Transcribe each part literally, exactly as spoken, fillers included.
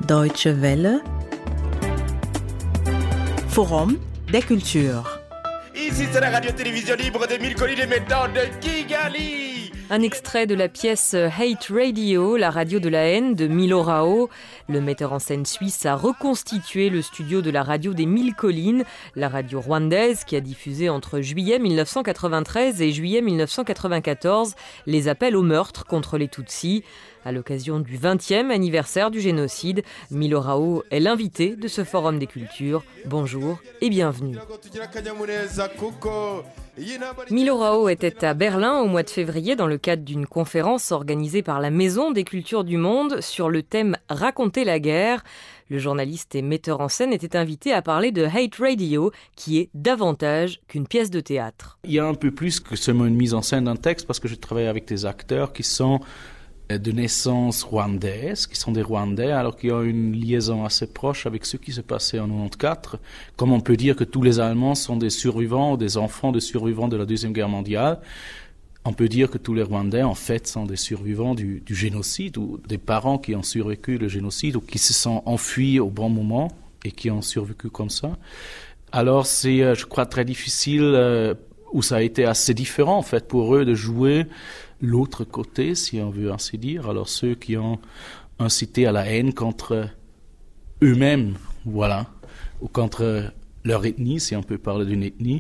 Deutsche Welle. Forum des cultures. Ici c'est la radio-télévision libre des mille collines et maintenant de Kigali. Un extrait de la pièce Hate Radio, la radio de la haine de Milo Rao. Le metteur en scène suisse a reconstitué le studio de la radio des Mille Collines, la radio rwandaise qui a diffusé entre juillet dix-neuf cent quatre-vingt-treize et juillet dix-neuf cent quatre-vingt-quatorze les appels au meurtre contre les Tutsis. À l'occasion du vingtième anniversaire du génocide, Milo Rao est l'invité de ce Forum des cultures. Bonjour et bienvenue. Milo Rao était à Berlin au mois de février dans le cadre d'une conférence organisée par la Maison des cultures du monde sur le thème « Raconter la guerre ». Le journaliste et metteur en scène était invité à parler de Hate Radio, qui est davantage qu'une pièce de théâtre. Il y a un peu plus que seulement une mise en scène d'un texte, parce que je travaille avec des acteurs qui sont de naissance rwandaise, qui sont des Rwandais, alors qu'il y a une liaison assez proche avec ce qui s'est passé en quatre-vingt-quatorze. Comme on peut dire que tous les Allemands sont des survivants ou des enfants de survivants de la Deuxième Guerre mondiale, on peut dire que tous les Rwandais, en fait, sont des survivants du, du génocide, ou des parents qui ont survécu le génocide, ou qui se sont enfuis au bon moment et qui ont survécu comme ça. Alors c'est, je crois, très difficile, euh, ou ça a été assez différent, en fait, pour eux de jouer l'autre côté, si on veut ainsi dire. Alors ceux qui ont incité à la haine contre eux-mêmes, voilà, ou contre leur ethnie, si on peut parler d'une ethnie.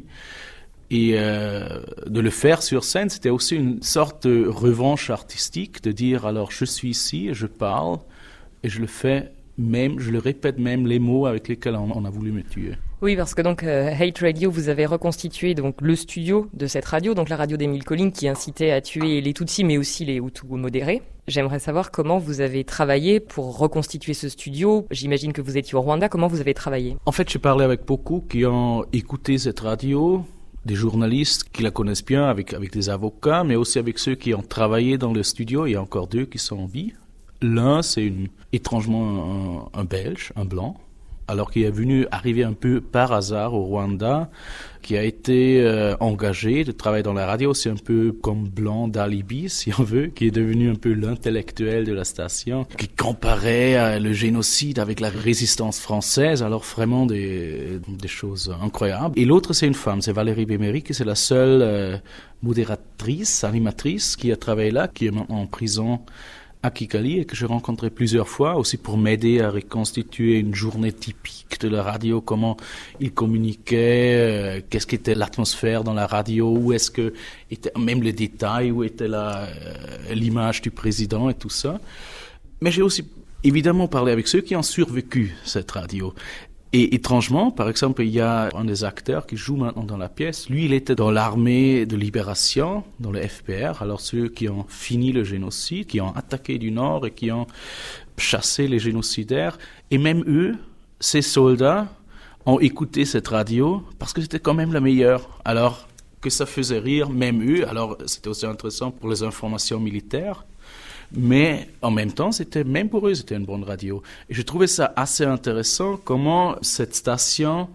Et euh, de le faire sur scène, c'était aussi une sorte de revanche artistique, de dire alors je suis ici, je parle, et je le fais même, je le répète même les mots avec lesquels on, on a voulu me tuer. Oui, parce que donc euh, Hate Radio, vous avez reconstitué donc le studio de cette radio, donc la radio des Mille Collines, qui incitait à tuer les Tutsis, mais aussi les Hutus modérés. J'aimerais savoir comment vous avez travaillé pour reconstituer ce studio. J'imagine que vous étiez au Rwanda. Comment vous avez travaillé ? En fait, j'ai parlé avec beaucoup qui ont écouté cette radio, des journalistes qui la connaissent bien, avec avec des avocats, mais aussi avec ceux qui ont travaillé dans le studio. Il y a encore deux qui sont en vie. L'un, c'est une, étrangement un, un Belge, un blanc, alors qu'il est venu arriver un peu par hasard au Rwanda, qui a été euh, engagé de travailler dans la radio, c'est un peu comme blanc d'alibi, si on veut, qui est devenu un peu l'intellectuel de la station, qui comparait euh, le génocide avec la résistance française, alors vraiment des, des choses incroyables. Et l'autre, c'est une femme, c'est Valérie Béméry, qui c'est la seule euh, modératrice, animatrice qui a travaillé là, qui est maintenant en prison à Kigali et que j'ai rencontré plusieurs fois aussi pour m'aider à reconstituer une journée typique de la radio, comment ils communiquaient, euh, qu'est-ce qu'était l'atmosphère dans la radio, où est-ce que était même les détails, où était la, euh, l'image du président et tout ça. Mais j'ai aussi évidemment parlé avec ceux qui ont survécu cette radio. Et étrangement, par exemple, il y a un des acteurs qui joue maintenant dans la pièce. Lui, il était dans l'armée de libération, dans le F P R. Alors ceux qui ont fini le génocide, qui ont attaqué du Nord et qui ont chassé les génocidaires. Et même eux, ces soldats, ont écouté cette radio parce que c'était quand même la meilleure. Alors que ça faisait rire même eux. Alors c'était aussi intéressant pour les informations militaires. Mais en même temps, c'était même pour eux, c'était une bonne radio. Et je trouvais ça assez intéressant comment cette station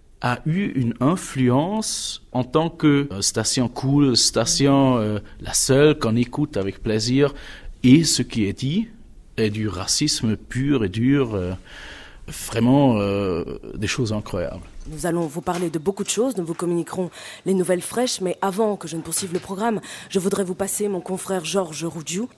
a eu une influence en tant que euh, station cool, station euh, la seule qu'on écoute avec plaisir. Et ce qui est dit est du racisme pur et dur, euh, vraiment euh, des choses incroyables. Nous allons vous parler de beaucoup de choses, nous vous communiquerons les nouvelles fraîches, mais avant que je ne poursuive le programme, je voudrais vous passer mon confrère Georges Roudiou.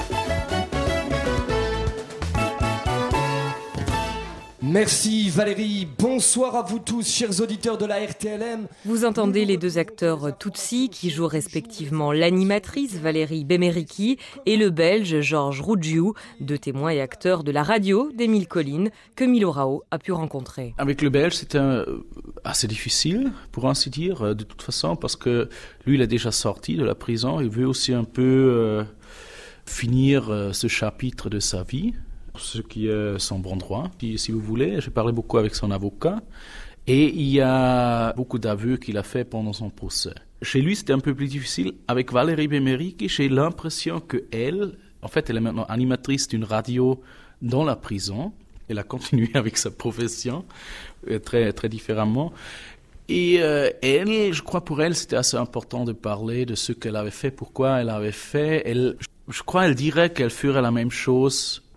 Merci Valérie, bonsoir à vous tous, chers auditeurs de la R T L M. Vous entendez les deux acteurs Tutsis qui jouent respectivement l'animatrice Valérie Bémériki et le Belge Georges Roudiou, deux témoins et acteurs de la radio des Mille Collines que Milo Rao a pu rencontrer. Avec le Belge, c'était assez difficile, pour ainsi dire, de toute façon, parce que lui, il est déjà sorti de la prison, il veut aussi un peu euh, finir euh, ce chapitre de sa vie. Ce qui est son bon droit, si, si vous voulez. J'ai parlé beaucoup avec son avocat et il y a beaucoup d'aveux qu'il a fait pendant son procès. Chez lui, c'était un peu plus difficile. Avec Valérie Bémériki, j'ai l'impression qu'elle, en fait, elle est maintenant animatrice d'une radio dans la prison. Elle a continué avec sa profession très, très différemment. Et euh, elle, je crois pour elle, c'était assez important de parler de ce qu'elle avait fait, pourquoi elle avait fait. Elle, je crois elle dirait qu'elle ferait la même chose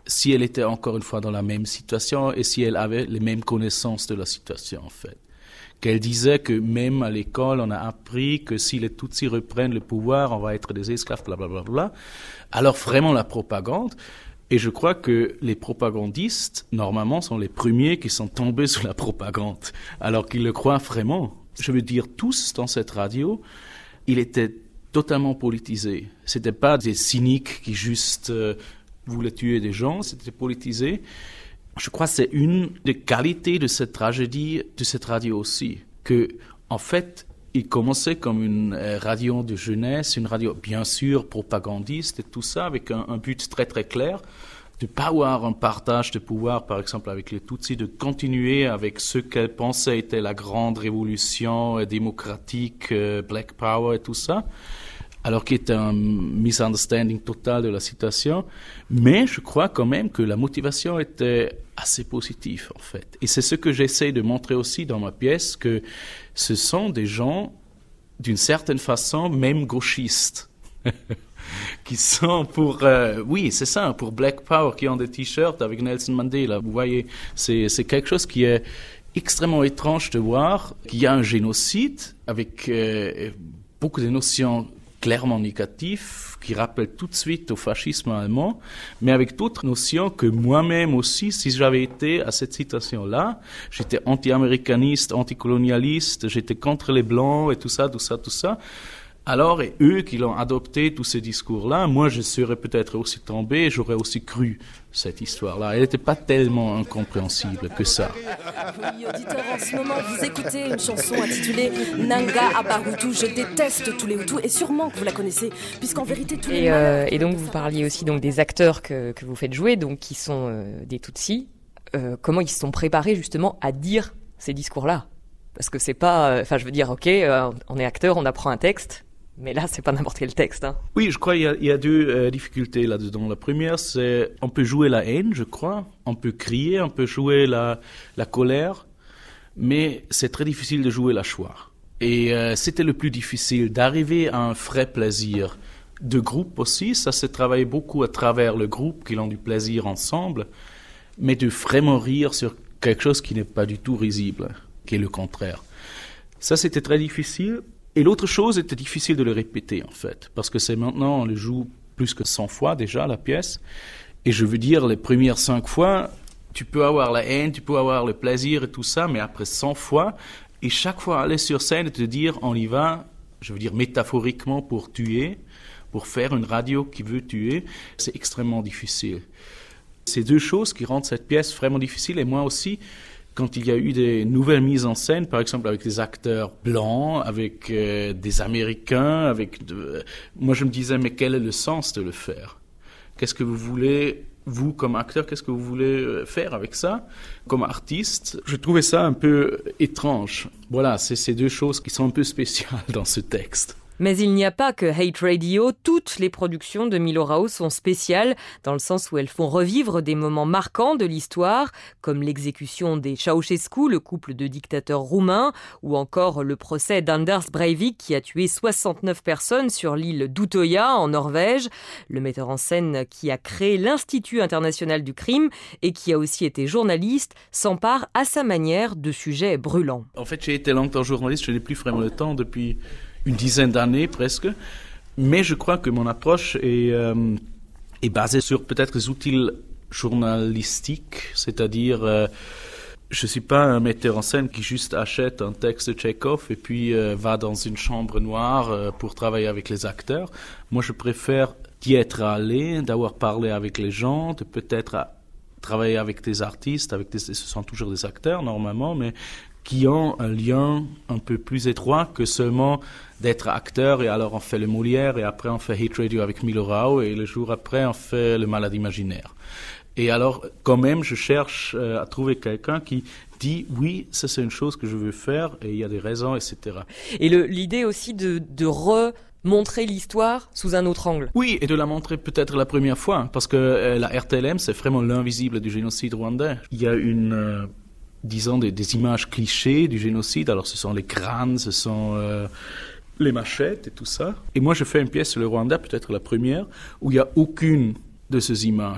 si elle était encore une fois dans la même situation et si elle avait les mêmes connaissances de la situation, en fait. Qu'elle disait que même à l'école, on a appris que si les Tutsis reprennent le pouvoir, on va être des esclaves, blablabla. Bla, bla, bla. Alors vraiment la propagande. Et je crois que les propagandistes, normalement, sont les premiers qui sont tombés sous la propagande, alors qu'ils le croient vraiment. Je veux dire, tous dans cette radio, il était totalement politisé. C'était pas des cyniques qui juste euh, voulaient tuer des gens, c'était politisé. Je crois que c'est une des qualités de cette tragédie, de cette radio aussi, que, en fait, il commençait comme une radio de jeunesse, une radio bien sûr propagandiste et tout ça, avec un, un but très très clair, de ne pas avoir un partage de pouvoir, par exemple avec les Tutsis, de continuer avec ce qu'elle pensait était la grande révolution démocratique, euh, Black Power et tout ça, alors qu'il était un misunderstanding total de la situation. Mais je crois quand même que la motivation était assez positive, en fait. Et c'est ce que j'essaie de montrer aussi dans ma pièce, que ce sont des gens, d'une certaine façon, même gauchistes, qui sont pour, euh, oui, c'est ça, pour Black Power, qui ont des t-shirts avec Nelson Mandela. Vous voyez, c'est, c'est quelque chose qui est extrêmement étrange de voir, qu'il y a un génocide avec euh, beaucoup de notions clairement négatif, qui rappelle tout de suite au fascisme allemand, mais avec d'autres notions que moi-même aussi, si j'avais été à cette situation-là, j'étais anti-américaniste, anticolonialiste, j'étais contre les Blancs et tout ça, tout ça, tout ça. Alors, et eux qui l'ont adopté, tous ces discours-là, moi je serais peut-être aussi tombé, j'aurais aussi cru cette histoire-là. Elle n'était pas tellement incompréhensible que ça. Oui, auditeurs, en ce moment, vous écoutez une chanson intitulée Nanga Abahutu, je déteste tous les Hutus, et sûrement que vous la connaissez, puisqu'en vérité tous les... Et, euh, et donc vous parliez aussi donc, des acteurs que, que vous faites jouer, donc, qui sont euh, des Tutsis. Euh, comment ils se sont préparés justement à dire ces discours-là? Parce que c'est pas... Enfin, euh, je veux dire, ok, euh, on est acteur, on apprend un texte, mais là, c'est pas n'importe quel texte. Hein. Oui, je crois qu'il y a, il y a deux euh, difficultés là-dedans. La première, c'est on peut jouer la haine, je crois. On peut crier, on peut jouer la, la colère. Mais c'est très difficile de jouer la joie. Et euh, c'était le plus difficile, d'arriver à un vrai plaisir. De groupe aussi, ça s'est travaillé beaucoup à travers le groupe, qui ont du plaisir ensemble. Mais de vraiment rire sur quelque chose qui n'est pas du tout risible, qui est le contraire. Ça, c'était très difficile. Et l'autre chose était difficile de le répéter, en fait, parce que c'est maintenant, on le joue plus que cent fois déjà, la pièce. Et je veux dire, les premières cinq fois, tu peux avoir la haine, tu peux avoir le plaisir et tout ça, mais après cent fois, et chaque fois aller sur scène et te dire, on y va, je veux dire métaphoriquement pour tuer, pour faire une radio qui veut tuer, c'est extrêmement difficile. C'est deux choses qui rendent cette pièce vraiment difficile, et moi aussi, quand il y a eu des nouvelles mises en scène, par exemple avec des acteurs blancs, avec euh, des Américains, avec de... moi je me disais, mais quel est le sens de le faire? Qu'est-ce que vous voulez, vous comme acteur, qu'est-ce que vous voulez faire avec ça? Comme artiste, je trouvais ça un peu étrange. Voilà, c'est ces deux choses qui sont un peu spéciales dans ce texte. Mais il n'y a pas que Hate Radio, toutes les productions de Milo Rau sont spéciales, dans le sens où elles font revivre des moments marquants de l'histoire, comme l'exécution des Ceausescu, le couple de dictateurs roumains, ou encore le procès d'Anders Breivik qui a tué soixante-neuf personnes sur l'île d'Utoya, en Norvège, le metteur en scène qui a créé l'Institut international du crime et qui a aussi été journaliste, s'empare à sa manière de sujets brûlants. En fait, j'ai été longtemps journaliste, je n'ai plus vraiment le temps depuis... une dizaine d'années presque, mais je crois que mon approche est, euh, est basée sur peut-être des outils journalistiques, c'est-à-dire euh, je ne suis pas un metteur en scène qui juste achète un texte de Tchekhov et puis euh, va dans une chambre noire euh, pour travailler avec les acteurs. Moi, je préfère d'y être allé, d'avoir parlé avec les gens, de peut-être à travailler avec des artistes, avec des, ce sont toujours des acteurs normalement, mais qui ont un lien un peu plus étroit que seulement d'être acteur et alors on fait le Molière et après on fait Hate Radio avec Milo Rau et le jour après on fait le Malade imaginaire. Et alors quand même je cherche euh, à trouver quelqu'un qui dit oui, ça c'est une chose que je veux faire et il y a des raisons, et cetera. Et le, l'idée aussi de, de remontrer l'histoire sous un autre angle. Oui, et de la montrer peut-être la première fois, parce que euh, la R T L M c'est vraiment l'invisible du génocide rwandais. Il y a une... Euh, disons des, des images clichés du génocide, alors ce sont les crânes, ce sont euh, les machettes et tout ça. Et moi je fais une pièce sur le Rwanda, peut-être la première, où il n'y a aucune de ces images.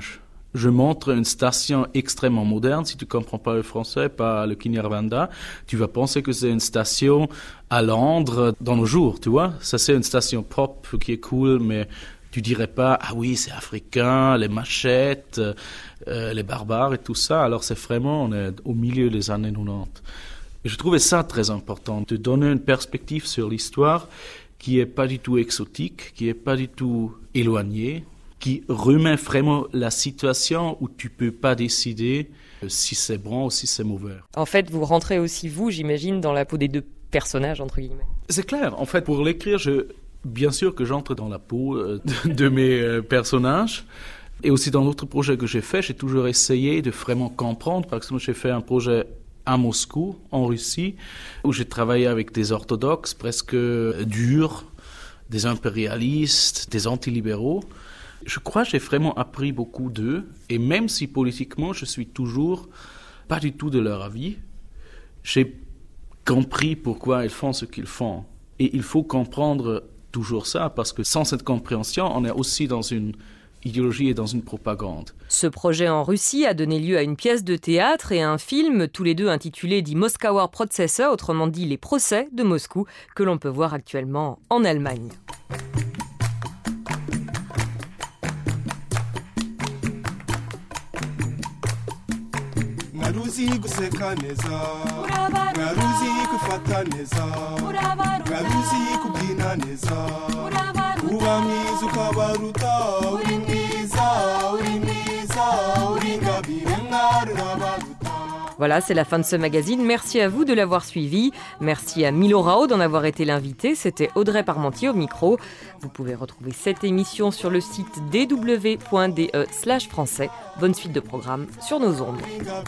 je montre une station extrêmement moderne. Si tu comprends pas le français, pas le Kinyarwanda, tu vas penser que c'est une station à Londres dans nos jours, tu vois. Ça, c'est une station pop qui est cool, mais tu dirais pas, ah oui, c'est africain, les machettes, euh, les barbares et tout ça. Alors c'est vraiment, on est au milieu des années quatre-vingt-dix. Et je trouvais ça très important, de donner une perspective sur l'histoire qui est pas du tout exotique, qui est pas du tout éloignée, qui remet vraiment la situation où tu peux pas décider si c'est bon ou si c'est mauvais. En fait, vous rentrez aussi, vous, j'imagine, dans la peau des deux personnages, entre guillemets. C'est clair. En fait, pour l'écrire, je, bien sûr que j'entre dans la peau de, de mes personnages. Et aussi dans l'autre projet que j'ai fait, j'ai toujours essayé de vraiment comprendre. Par exemple, j'ai fait un projet à Moscou, en Russie, où j'ai travaillé avec des orthodoxes presque durs, des impérialistes, des antilibéraux. Je crois que j'ai vraiment appris beaucoup d'eux, et même si politiquement je suis toujours pas du tout de leur avis, j'ai compris pourquoi ils font ce qu'ils font. Et il faut comprendre toujours ça, parce que sans cette compréhension, on est aussi dans une idéologie et dans une propagande. Ce projet en Russie a donné lieu à une pièce de théâtre et un film, tous les deux intitulés Die Moskauer Prozesse, autrement dit les procès de Moscou, que l'on peut voir actuellement en Allemagne. Ngaruzi guseka neza, ngaruzi gufata neza, ngaruzi kubyina neza, uba mwiza ukabaruta, uri mwiza, uri mwiza, uri ngabire mwarunabaruta. Voilà, c'est la fin de ce magazine. Merci à vous de l'avoir suivi. Merci à Milo Rao d'en avoir été l'invité. C'était Audrey Parmentier au micro. Vous pouvez retrouver cette émission sur le site d w point d e slash français. Bonne suite de programmes sur nos ondes.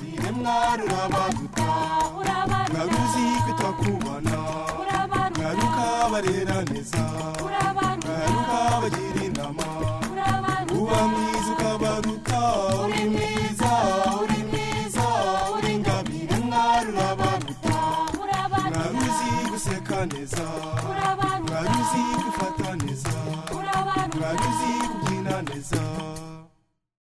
Neza, ngaruzi gufata neza, ngaruzi kubyina neza.